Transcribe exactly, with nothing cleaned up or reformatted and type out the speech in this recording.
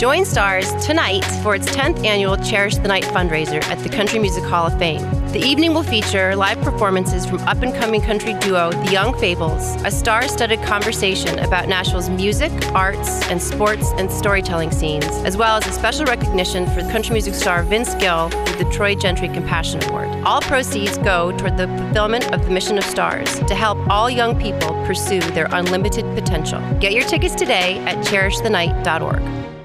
Join Stars tonight for its tenth annual Cherish the Night fundraiser at the Country Music Hall of Fame. The evening will feature live performances from up-and-coming country duo The Young Fables, a star-studded conversation about Nashville's music, arts, and sports and storytelling scenes, as well as a special recognition for country music star Vince Gill with the Troy Gentry Compassion Award. All proceeds go toward the fulfillment of the mission of Stars to help all young people pursue their unlimited potential. Get your tickets today at cherish the night dot org.